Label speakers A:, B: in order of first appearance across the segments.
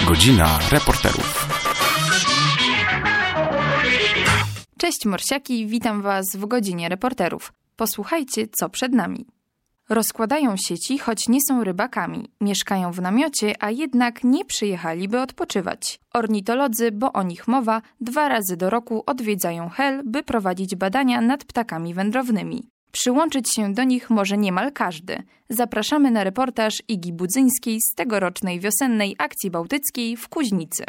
A: Godzina reporterów.
B: Cześć morsiaki, witam Was w Godzinie Reporterów. Posłuchajcie, co przed nami. Rozkładają sieci, choć nie są rybakami. Mieszkają w namiocie, a jednak nie przyjechali, by odpoczywać. Ornitolodzy, bo o nich mowa, 2 razy do roku odwiedzają Hel, by prowadzić badania nad ptakami wędrownymi. Przyłączyć się do nich może niemal każdy. Zapraszamy na reportaż Igi Budzyńskiej z tegorocznej wiosennej akcji bałtyckiej w Kuźnicy.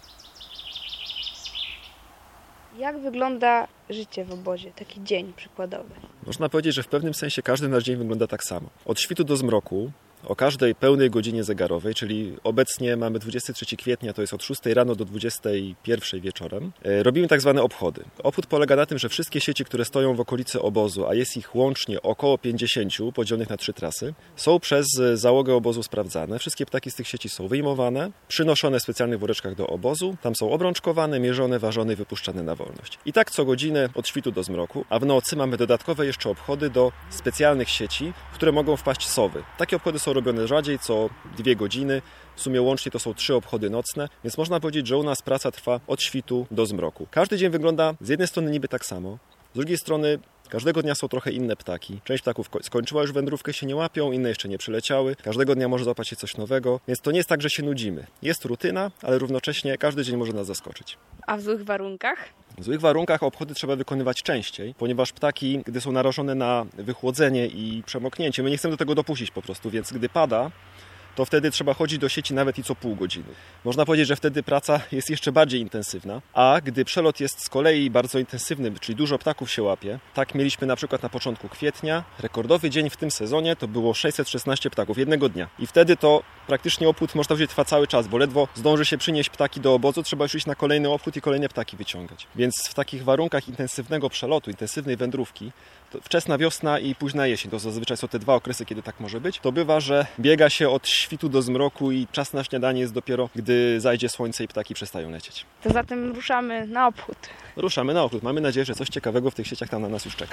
C: Jak wygląda życie w obozie, taki dzień przykładowy?
D: Można powiedzieć, że w pewnym sensie każdy nasz dzień wygląda tak samo. Od świtu do zmroku, o każdej pełnej godzinie zegarowej, czyli obecnie mamy 23 kwietnia, to jest od 6 rano do 21 wieczorem, robimy tak zwane obchody. Obchód polega na tym, że wszystkie sieci, które stoją w okolicy obozu, a jest ich łącznie około 50, podzielonych na 3 trasy, są przez załogę obozu sprawdzane. Wszystkie ptaki z tych sieci są wyjmowane, przynoszone w specjalnych woreczkach do obozu, tam są obrączkowane, mierzone, ważone i wypuszczane na wolność. I tak co godzinę od świtu do zmroku, a w nocy mamy dodatkowe jeszcze obchody do specjalnych sieci, w które mogą wpaść sowy. Takie obchody są robione rzadziej, co 2 godziny. W sumie łącznie to są 3 obchody nocne, więc można powiedzieć, że u nas praca trwa od świtu do zmroku. Każdy dzień wygląda z jednej strony niby tak samo, z drugiej strony każdego dnia są trochę inne ptaki. Część ptaków skończyła już wędrówkę, się nie łapią, inne jeszcze nie przyleciały. Każdego dnia może złapać się coś nowego, więc to nie jest tak, że się nudzimy. Jest rutyna, ale równocześnie każdy dzień może nas zaskoczyć.
C: A w złych warunkach?
D: W złych warunkach obchody trzeba wykonywać częściej, ponieważ ptaki, gdy są narażone na wychłodzenie i przemoknięcie, my nie chcemy do tego dopuścić po prostu, więc gdy pada, to wtedy trzeba chodzić do sieci nawet i co pół godziny. Można powiedzieć, że wtedy praca jest jeszcze bardziej intensywna, a gdy przelot jest z kolei bardzo intensywny, czyli dużo ptaków się łapie, tak mieliśmy na przykład na początku kwietnia, rekordowy dzień w tym sezonie to było 616 ptaków jednego dnia. I wtedy to praktycznie obchód, można powiedzieć, trwa cały czas, bo ledwo zdąży się przynieść ptaki do obozu, trzeba już iść na kolejny obchód i kolejne ptaki wyciągać. Więc w takich warunkach intensywnego przelotu, intensywnej wędrówki, to wczesna wiosna i późna jesień, to zazwyczaj są te 2 okresy, kiedy tak może być, to bywa, że biega się od świtu do zmroku i czas na śniadanie jest dopiero, gdy zajdzie słońce i ptaki przestają lecieć.
C: To zatem ruszamy na obchód.
D: Ruszamy na obchód. Mamy nadzieję, że coś ciekawego w tych sieciach tam na nas już czeka.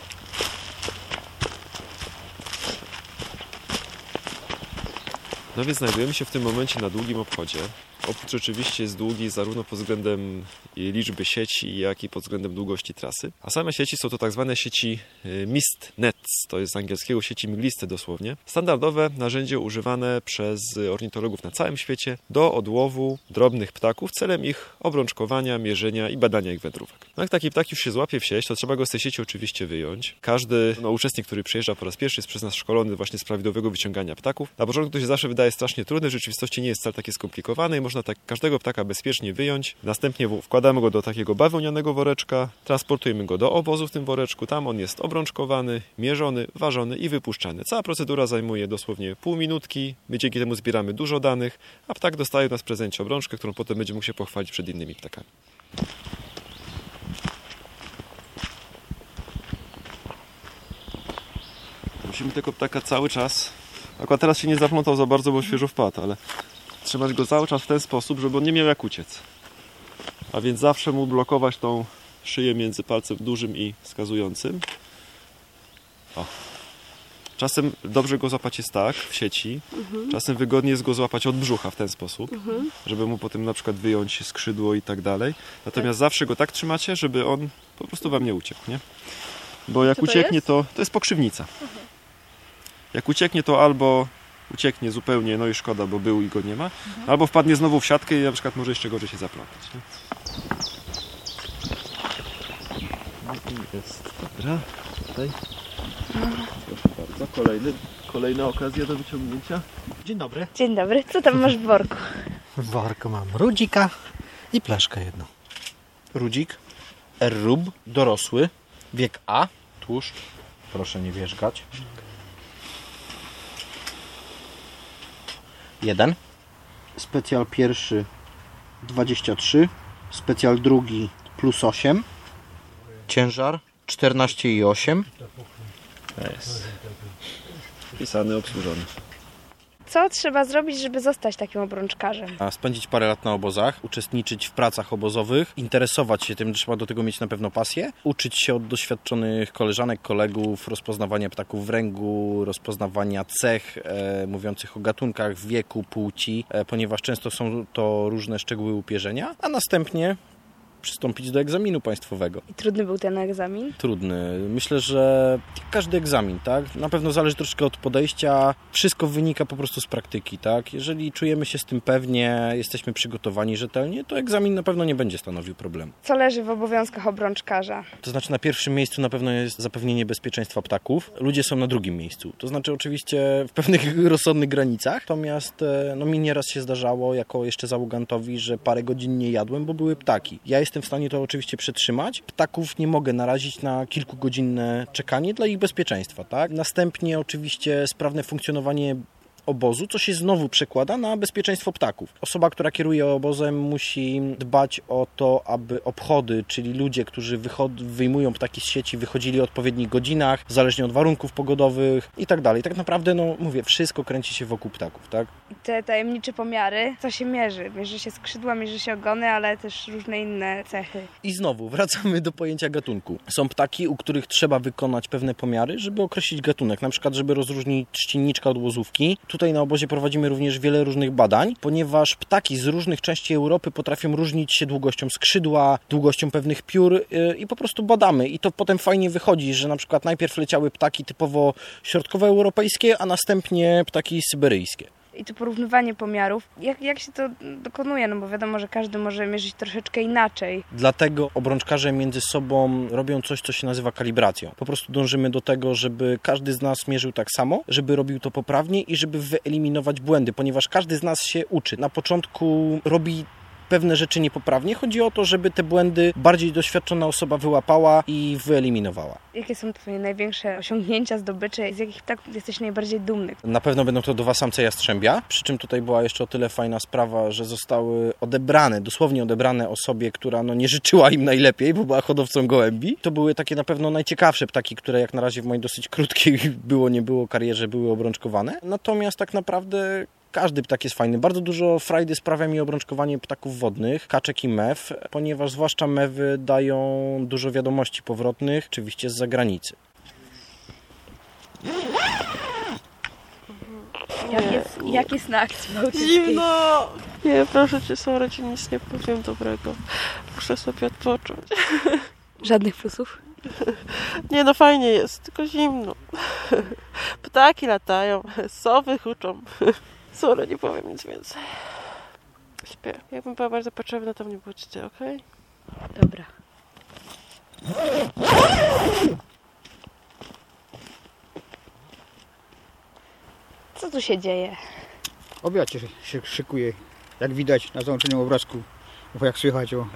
D: No więc znajdujemy się w tym momencie na długim obchodzie. Obchód rzeczywiście jest długi zarówno pod względem liczby sieci, jak i pod względem długości trasy. A same sieci są to tak zwane sieci mist nets, to jest z angielskiego sieci mgliste dosłownie. Standardowe narzędzie używane przez ornitologów na całym świecie do odłowu drobnych ptaków celem ich obrączkowania, mierzenia i badania ich wędrówek. No jak taki ptak już się złapie w sieć, to trzeba go z tej sieci oczywiście wyjąć. Każdy uczestnik, który przyjeżdża po raz pierwszy, jest przez nas szkolony właśnie z prawidłowego wyciągania ptaków. Na początku to się zawsze wydaje strasznie trudne, w rzeczywistości nie jest wcale takie skomplikowane i można tak każdego ptaka bezpiecznie wyjąć. Następnie wkładamy go do takiego bawełnianego woreczka, transportujemy go do obozu w tym woreczku, tam on jest obrączkowany, mierzony, ważony i wypuszczany. Cała procedura zajmuje dosłownie pół minutki, my dzięki temu zbieramy dużo danych, a ptak dostaje od nas w prezencie obrączkę, którą potem będzie mógł się pochwalić przed innymi ptakami. Musimy tego ptaka cały czas, akurat teraz się nie zaplątał za bardzo, bo świeżo wpadł, ale trzymać go cały czas w ten sposób, żeby on nie miał jak uciec. A więc zawsze mu blokować tą szyję między palcem dużym i wskazującym. O. Czasem dobrze go złapać jest tak, w sieci. Czasem wygodnie jest go złapać od brzucha w ten sposób, żeby mu potem na przykład wyjąć skrzydło i tak dalej. Natomiast zawsze go tak trzymacie, żeby on po prostu wam nie uciekł, nie? Bo jak ucieknie, to jest pokrzywnica. Jak ucieknie, to albo ucieknie zupełnie, no i szkoda, bo był i go nie ma, albo wpadnie znowu w siatkę i na przykład może jeszcze gorzej się zaplątać. Nie? No i jest, dobra, tutaj. Proszę bardzo, kolejna okazja do wyciągnięcia.
E: Dzień dobry.
C: Dzień dobry, co tam masz w worku?
E: W worku mam rudzika i plaszkę jedną. Rudzik, R-rub, dorosły, wiek A, tłuszcz, proszę nie wierzgać. 1. Specjal pierwszy 23, specjal drugi +8, ciężar 14,8.
D: Jest. Wpisany, obsłużony.
C: Co trzeba zrobić, żeby zostać takim obrączkarzem?
E: A spędzić parę lat na obozach, uczestniczyć w pracach obozowych, interesować się tym, trzeba do tego mieć na pewno pasję, uczyć się od doświadczonych koleżanek, kolegów, rozpoznawania ptaków w ręgu, rozpoznawania cech mówiących o gatunkach, wieku, płci, ponieważ często są to różne szczegóły upierzenia, a następnie przystąpić do egzaminu państwowego.
C: I trudny był ten egzamin?
E: Trudny. Myślę, że każdy egzamin, tak? Na pewno zależy troszkę od podejścia. Wszystko wynika po prostu z praktyki, tak? Jeżeli czujemy się z tym pewnie, jesteśmy przygotowani rzetelnie, to egzamin na pewno nie będzie stanowił problemu.
C: Co leży w obowiązkach obrączkarza?
E: To znaczy na pierwszym miejscu na pewno jest zapewnienie bezpieczeństwa ptaków. Ludzie są na drugim miejscu. To znaczy oczywiście w pewnych rozsądnych granicach. Natomiast mi nieraz się zdarzało jako jeszcze załogantowi, że parę godzin nie jadłem, bo były ptaki. Ja jestem w stanie to oczywiście przetrzymać. Ptaków nie mogę narazić na kilkugodzinne czekanie dla ich bezpieczeństwa, tak? Następnie oczywiście sprawne funkcjonowanie obozu, co się znowu przekłada na bezpieczeństwo ptaków. Osoba, która kieruje obozem, musi dbać o to, aby obchody, czyli ludzie, którzy wyjmują ptaki z sieci, wychodzili o odpowiednich godzinach, zależnie od warunków pogodowych i tak dalej. Tak naprawdę, mówię, wszystko kręci się wokół ptaków, tak?
C: I te tajemnicze pomiary, co się mierzy? Mierzy się skrzydła, mierzy się ogony, ale też różne inne cechy.
E: I znowu wracamy do pojęcia gatunku. Są ptaki, u których trzeba wykonać pewne pomiary, żeby określić gatunek. Na przykład, żeby rozróżnić trzcinniczka od łozówki. Tutaj na obozie prowadzimy również wiele różnych badań, ponieważ ptaki z różnych części Europy potrafią różnić się długością skrzydła, długością pewnych piór i po prostu badamy. I to potem fajnie wychodzi, że na przykład najpierw leciały ptaki typowo środkowoeuropejskie, a następnie ptaki syberyjskie.
C: I to porównywanie pomiarów, jak się to dokonuje? No bo wiadomo, że każdy może mierzyć troszeczkę inaczej.
E: Dlatego obrączkarze między sobą robią coś, co się nazywa kalibracją. Po prostu dążymy do tego, żeby każdy z nas mierzył tak samo, żeby robił to poprawnie i żeby wyeliminować błędy, ponieważ każdy z nas się uczy. Na początku robi pewne rzeczy niepoprawnie. Chodzi o to, żeby te błędy bardziej doświadczona osoba wyłapała i wyeliminowała.
C: Jakie są Twoje największe osiągnięcia, zdobycze? Z jakich ptaków jesteś najbardziej dumny?
E: Na pewno będą to 2 samce jastrzębia, przy czym tutaj była jeszcze o tyle fajna sprawa, że zostały odebrane, dosłownie odebrane osobie, która nie życzyła im najlepiej, bo była hodowcą gołębi. To były takie na pewno najciekawsze ptaki, które jak na razie w mojej dosyć krótkiej nie było karierze były obrączkowane. Natomiast tak naprawdę każdy ptak jest fajny. Bardzo dużo frajdy sprawia mi obrączkowanie ptaków wodnych, kaczek i mew, ponieważ zwłaszcza mewy dają dużo wiadomości powrotnych, oczywiście z zagranicy.
C: Jak jest na akcji bałtyckiej?
A: Zimno! Nie, proszę cię, Sora, ci nic nie powiem dobrego. Muszę sobie odpocząć.
C: Żadnych plusów?
A: Nie, fajnie jest, tylko zimno. Ptaki latają, sowy huczą. Sora, nie powiem nic więcej. Śpię. Jakbym była bardzo potrzebna, to mnie budźcie, okej?
C: Dobra. Co tu się dzieje?
F: Obiad się szykuje, jak widać na załączonym obrazku, bo jak słychać o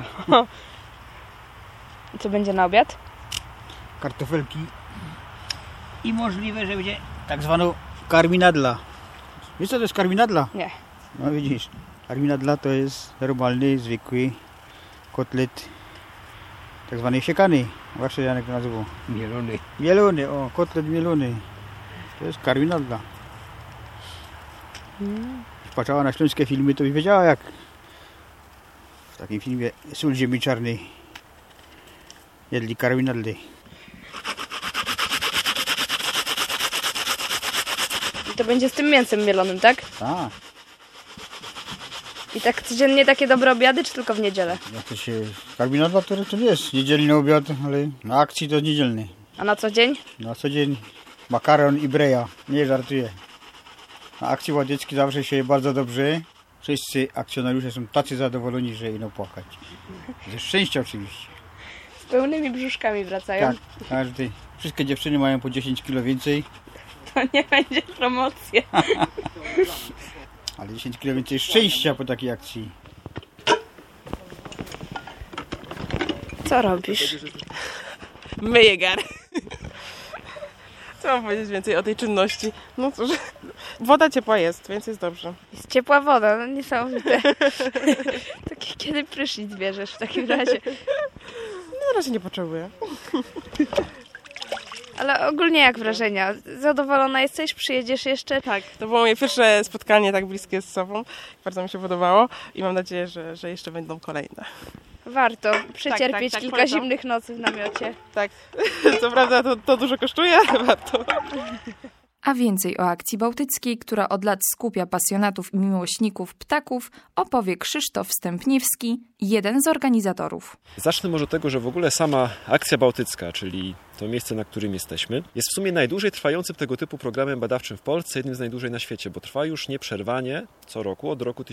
C: Co będzie na obiad?
F: kartofelki i możliwe, że będzie tak zwaną karminadla. Wiesz co to jest karminadla?
C: Nie.
F: No widzisz, karminadla to jest normalny, zwykły kotlet tak zwany siekany. Właśnie jak to nazywa? Mielony. Mielony, kotlet mielony. To jest karminadla. Patrzała na śląskie filmy, to by wiedziała jak w takim filmie Sól ziemi czarnej jedli karminadly.
C: I to będzie z tym mięsem mielonym, tak?
F: Tak.
C: I tak codziennie takie dobre obiady, czy tylko w niedzielę?
F: Jak to się... Karminadla to nie jest niedzielny obiad, ale na akcji to niedzielny.
C: A na co dzień?
F: Na co dzień makaron i breja. Nie żartuję. Na akcji ładzieckiej zawsze się je bardzo dobrze. Wszyscy akcjonariusze są tacy zadowoleni, że idą płakać. Ze szczęścia oczywiście.
C: Z pełnymi brzuszkami wracają.
F: Tak, każdy. Wszystkie dziewczyny mają po 10 kg więcej.
C: To nie będzie promocja.
F: Ale 10 kg więcej szczęścia po takiej akcji.
C: Co robisz?
A: Myję gary. Co mam powiedzieć więcej o tej czynności? No cóż, woda ciepła jest, więc jest dobrze.
C: Jest ciepła woda, no niesamowite. Takie kiedy prysznic bierzesz w takim razie?
A: No, na razie nie potrzebuję.
C: Ale ogólnie jak wrażenia? Zadowolona jesteś? Przyjedziesz jeszcze?
A: Tak, to było moje pierwsze spotkanie tak bliskie z sobą. Bardzo mi się podobało i mam nadzieję, że jeszcze będą kolejne.
C: Warto przecierpieć
A: tak,
C: kilka
A: polecam.
C: zimnych nocy w namiocie.
A: Tak, co prawda to dużo kosztuje, ale warto.
B: A więcej o akcji bałtyckiej, która od lat skupia pasjonatów i miłośników ptaków, opowie Krzysztof Stępniewski, jeden z organizatorów.
D: Zacznę może od tego, że w ogóle sama akcja bałtycka, czyli to miejsce, na którym jesteśmy, jest w sumie najdłużej trwającym tego typu programem badawczym w Polsce, jednym z najdłużej na świecie, bo trwa już nieprzerwanie co roku od roku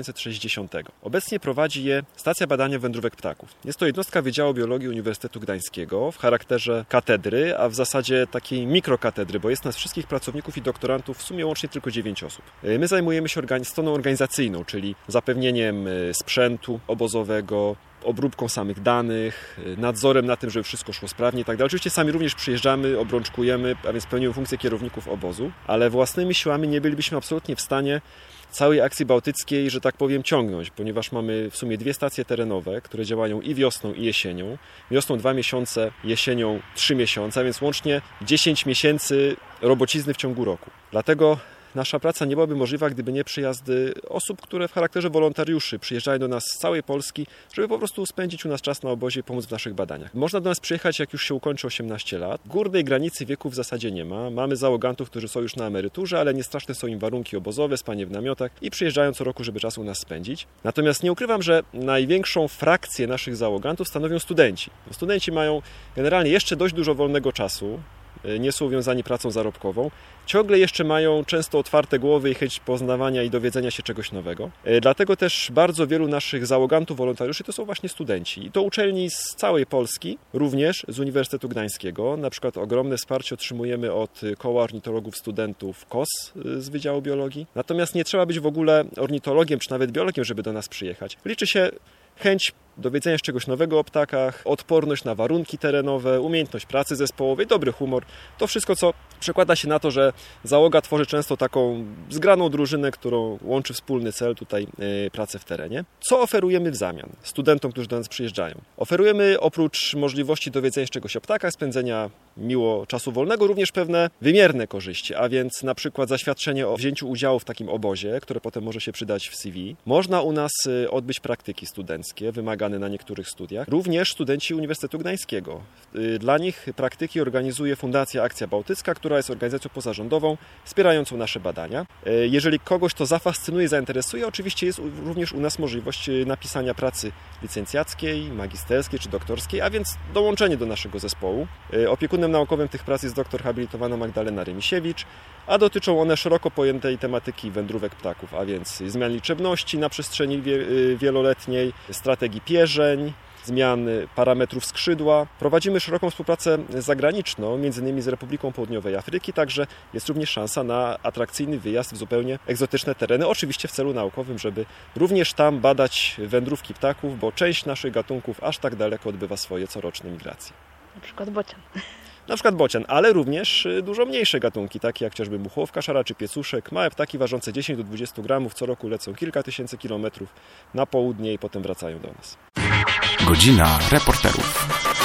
D: 1960. Obecnie prowadzi je Stacja Badania Wędrówek Ptaków. Jest to jednostka Wydziału Biologii Uniwersytetu Gdańskiego w charakterze katedry, a w zasadzie takiej mikrokatedry, bo jest nas wszystkich pracowników i doktorantów w sumie łącznie tylko 9 osób. My zajmujemy się stroną organizacyjną, czyli zapewnieniem sprzętu obozowego, obróbką samych danych, nadzorem na tym, żeby wszystko szło sprawnie i tak dalej. Oczywiście sami również przyjeżdżamy, obrączkujemy, a więc pełnimy funkcję kierowników obozu, ale własnymi siłami nie bylibyśmy absolutnie w stanie całej akcji bałtyckiej, że tak powiem, ciągnąć, ponieważ mamy w sumie 2 stacje terenowe, które działają i wiosną, i jesienią. Wiosną 2 miesiące, jesienią 3 miesiące, a więc łącznie 10 miesięcy robocizny w ciągu roku. Dlatego nasza praca nie byłaby możliwa, gdyby nie przyjazdy osób, które w charakterze wolontariuszy przyjeżdżają do nas z całej Polski, żeby po prostu spędzić u nas czas na obozie i pomóc w naszych badaniach. Można do nas przyjechać, jak już się ukończy 18 lat. Górnej granicy wieku w zasadzie nie ma. Mamy załogantów, którzy są już na emeryturze, ale nie straszne są im warunki obozowe, spanie w namiotach i przyjeżdżają co roku, żeby czas u nas spędzić. Natomiast nie ukrywam, że największą frakcję naszych załogantów stanowią studenci. Studenci mają generalnie jeszcze dość dużo wolnego czasu. Nie są uwiązani pracą zarobkową, ciągle jeszcze mają często otwarte głowy i chęć poznawania i dowiedzenia się czegoś nowego. Dlatego też bardzo wielu naszych załogantów, wolontariuszy to są właśnie studenci. I to uczelni z całej Polski, również z Uniwersytetu Gdańskiego. Na przykład ogromne wsparcie otrzymujemy od Koła Ornitologów Studentów KOS z Wydziału Biologii. Natomiast nie trzeba być w ogóle ornitologiem czy nawet biologiem, żeby do nas przyjechać. Liczy się chęć dowiedzenia się czegoś nowego o ptakach, odporność na warunki terenowe, umiejętność pracy zespołowej, dobry humor. To wszystko, co przekłada się na to, że załoga tworzy często taką zgraną drużynę, którą łączy wspólny cel, tutaj pracę w terenie. Co oferujemy w zamian studentom, którzy do nas przyjeżdżają? Oferujemy oprócz możliwości dowiedzenia się czegoś o ptakach, spędzenia miło czasu wolnego, również pewne wymierne korzyści, a więc na przykład zaświadczenie o wzięciu udziału w takim obozie, które potem może się przydać w CV. Można u nas odbyć praktyki studenckie, wymagane na niektórych studiach. Również studenci Uniwersytetu Gdańskiego. Dla nich praktyki organizuje Fundacja Akcja Bałtycka, która jest organizacją pozarządową wspierającą nasze badania. Jeżeli kogoś to zafascynuje, zainteresuje, oczywiście jest również u nas możliwość napisania pracy licencjackiej, magisterskiej czy doktorskiej, a więc dołączenie do naszego zespołu. Opiekunem naukowym tych prac jest doktor habilitowana Magdalena Rymisiewicz, a dotyczą one szeroko pojętej tematyki wędrówek ptaków, a więc zmian liczebności na przestrzeni wieloletniej, strategii pierzeń, zmian parametrów skrzydła. Prowadzimy szeroką współpracę zagraniczną, m.in. z Republiką Południowej Afryki, także jest również szansa na atrakcyjny wyjazd w zupełnie egzotyczne tereny, oczywiście w celu naukowym, żeby również tam badać wędrówki ptaków, bo część naszych gatunków aż tak daleko odbywa swoje coroczne migracje.
C: Na przykład bocian.
D: Na przykład bocian, ale również dużo mniejsze gatunki, takie jak chociażby muchłowka szara czy piecuszek. Małe ptaki ważące 10 do 20 gramów co roku lecą kilka tysięcy kilometrów na południe i potem wracają do nas.
G: Godzina reporterów.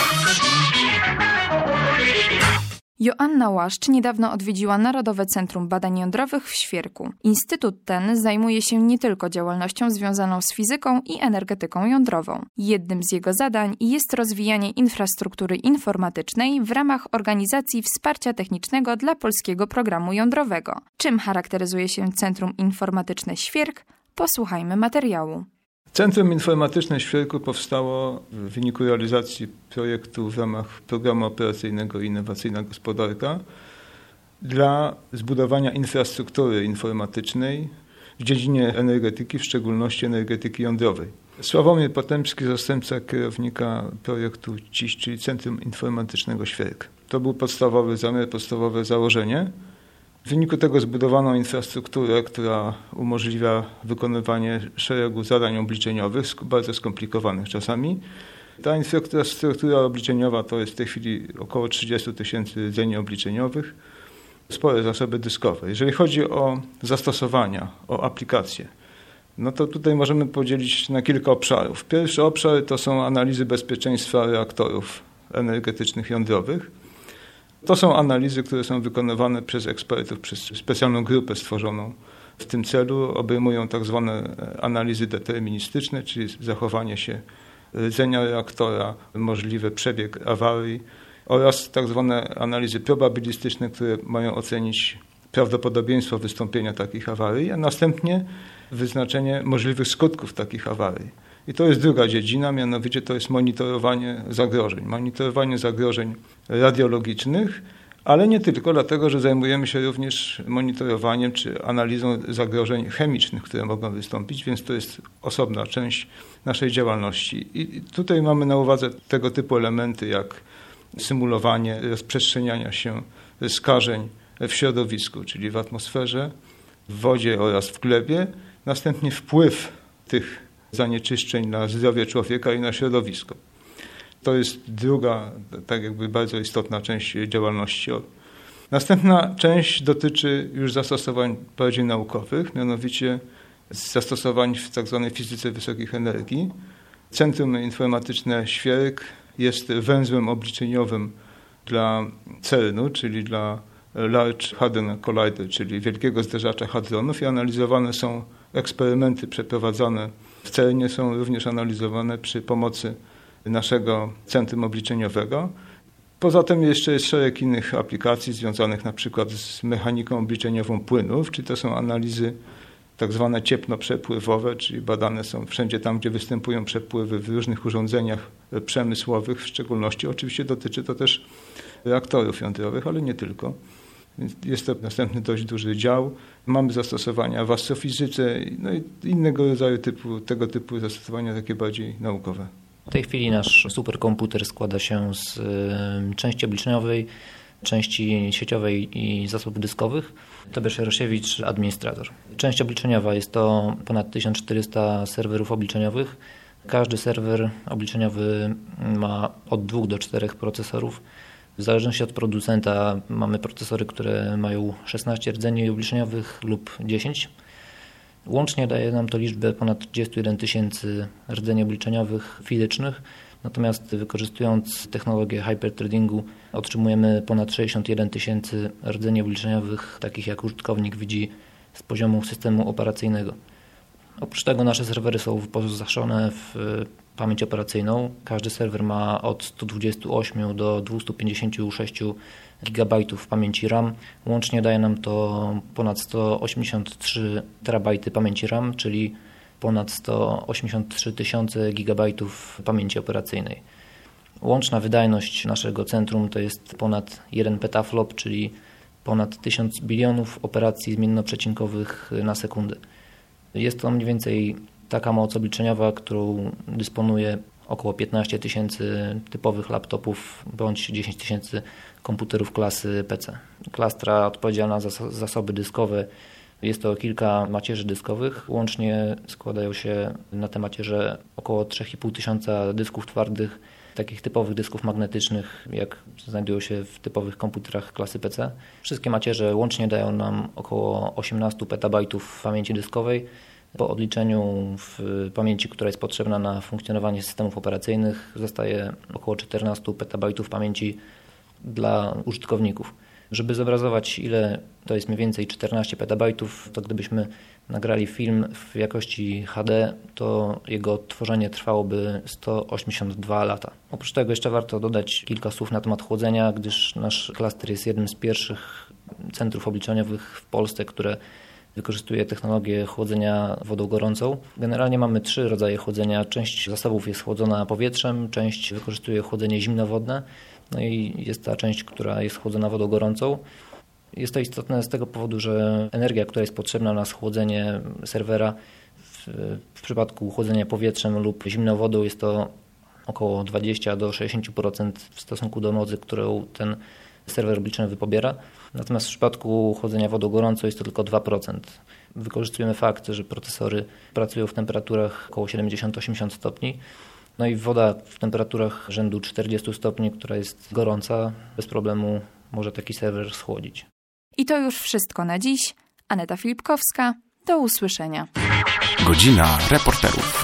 B: Joanna Łaszcz niedawno odwiedziła Narodowe Centrum Badań Jądrowych w Świerku. Instytut ten zajmuje się nie tylko działalnością związaną z fizyką i energetyką jądrową. Jednym z jego zadań jest rozwijanie infrastruktury informatycznej w ramach organizacji wsparcia technicznego dla polskiego programu jądrowego. Czym charakteryzuje się Centrum Informatyczne Świerk? Posłuchajmy materiału.
H: Centrum Informatyczne w Świerku powstało w wyniku realizacji projektu w ramach Programu Operacyjnego Innowacyjna Gospodarka dla zbudowania infrastruktury informatycznej w dziedzinie energetyki, w szczególności energetyki jądrowej. Sławomir Potępski, zastępca kierownika projektu CIŚ, czyli Centrum Informatycznego Świerk. To był podstawowy zamiar, podstawowe założenie. W wyniku tego zbudowano infrastrukturę, która umożliwia wykonywanie szeregu zadań obliczeniowych, bardzo skomplikowanych czasami. Ta infrastruktura obliczeniowa to jest w tej chwili około 30 000 rdzeni obliczeniowych, spore zasoby dyskowe. Jeżeli chodzi o zastosowania, o aplikacje, no to tutaj możemy podzielić na kilka obszarów. Pierwszy obszar to są analizy bezpieczeństwa reaktorów energetycznych jądrowych. To są analizy, które są wykonywane przez ekspertów, przez specjalną grupę stworzoną w tym celu. Obejmują tak zwane analizy deterministyczne, czyli zachowanie się rdzenia reaktora, możliwy przebieg awarii oraz tak zwane analizy probabilistyczne, które mają ocenić prawdopodobieństwo wystąpienia takich awarii, a następnie wyznaczenie możliwych skutków takich awarii. I to jest druga dziedzina, mianowicie to jest monitorowanie zagrożeń. Monitorowanie zagrożeń radiologicznych, ale nie tylko, dlatego że zajmujemy się również monitorowaniem czy analizą zagrożeń chemicznych, które mogą wystąpić, więc to jest osobna część naszej działalności. I tutaj mamy na uwadze tego typu elementy jak symulowanie rozprzestrzeniania się skażeń w środowisku, czyli w atmosferze, w wodzie oraz w glebie, następnie wpływ tych zanieczyszczeń na zdrowie człowieka i na środowisko. To jest druga, tak jakby bardzo istotna część działalności. Następna część dotyczy już zastosowań bardziej naukowych, mianowicie zastosowań w tak zwanej fizyce wysokich energii. Centrum Informatyczne Świerk jest węzłem obliczeniowym dla CERN-u, czyli dla Large Hadron Collider, czyli wielkiego zderzacza hadronów, i analizowane są eksperymenty przeprowadzane w CERN-ie, są również analizowane przy pomocy naszego centrum obliczeniowego. Poza tym jeszcze jest szereg innych aplikacji związanych na przykład z mechaniką obliczeniową płynów, czyli to są analizy tak zwane ciepło-przepływowe, czyli badane są wszędzie tam, gdzie występują przepływy w różnych urządzeniach przemysłowych, w szczególności oczywiście dotyczy to też reaktorów jądrowych, ale nie tylko. Więc jest to następny dość duży dział. Mamy zastosowania w astrofizyce, no i innego rodzaju tego typu zastosowania takie bardziej naukowe.
I: W tej chwili nasz superkomputer składa się z części obliczeniowej, części sieciowej i zasobów dyskowych. Tobiasz Jarosiewicz, administrator. Część obliczeniowa jest to ponad 1400 serwerów obliczeniowych. Każdy serwer obliczeniowy ma od 2 do 4 procesorów. W zależności od producenta mamy procesory, które mają 16 rdzeni obliczeniowych lub 10. Łącznie daje nam to liczbę ponad 31 tysięcy rdzeni obliczeniowych fizycznych, natomiast wykorzystując technologię hyperthreadingu otrzymujemy ponad 61 tysięcy rdzeni obliczeniowych, takich jak użytkownik widzi z poziomu systemu operacyjnego. Oprócz tego nasze serwery są wyposażone w pamięć operacyjną. Każdy serwer ma od 128 do 256 GB pamięci RAM. Łącznie daje nam to ponad 183 terabajty pamięci RAM, czyli ponad 183 tysiące gigabajtów pamięci operacyjnej. Łączna wydajność naszego centrum to jest ponad 1 petaflop, czyli ponad 1000 bilionów operacji zmiennoprzecinkowych na sekundę. Jest to mniej więcej taka moc obliczeniowa, którą dysponuje około 15 tysięcy typowych laptopów bądź 10 tysięcy komputerów klasy PC. Klastra odpowiedzialna za zasoby dyskowe. Jest to kilka macierzy dyskowych. Łącznie składają się na te macierze około 3,5 tysiąca dysków twardych, takich typowych dysków magnetycznych, jak znajdują się w typowych komputerach klasy PC. Wszystkie macierze łącznie dają nam około 18 petabajtów pamięci dyskowej. Po odliczeniu w pamięci, która jest potrzebna na funkcjonowanie systemów operacyjnych, zostaje około 14 petabajtów pamięci dla użytkowników. Żeby zobrazować, ile to jest mniej więcej 14 petabajtów, to gdybyśmy nagrali film w jakości HD, to jego odtworzenie trwałoby 182 lata. Oprócz tego jeszcze warto dodać kilka słów na temat chłodzenia, gdyż nasz klaster jest jednym z pierwszych centrów obliczeniowych w Polsce, które wykorzystuje technologię chłodzenia wodą gorącą. Generalnie mamy 3 rodzaje chłodzenia. Część zasobów jest chłodzona powietrzem, część wykorzystuje chłodzenie zimnowodne, no i jest ta część, która jest chłodzona wodą gorącą. Jest to istotne z tego powodu, że energia, która jest potrzebna na schłodzenie serwera, w przypadku chłodzenia powietrzem lub zimną wodą jest to około 20 do 60% w stosunku do mocy, którą ten serwer obliczeniowy pobiera. Natomiast w przypadku chłodzenia wodą gorącą jest to tylko 2%. Wykorzystujemy fakt, że procesory pracują w temperaturach około 70-80 stopni. No i woda w temperaturach rzędu 40 stopni, która jest gorąca, bez problemu może taki serwer schłodzić.
B: I to już wszystko na dziś. Aneta Filipkowska. Do usłyszenia.
G: Godzina reporterów.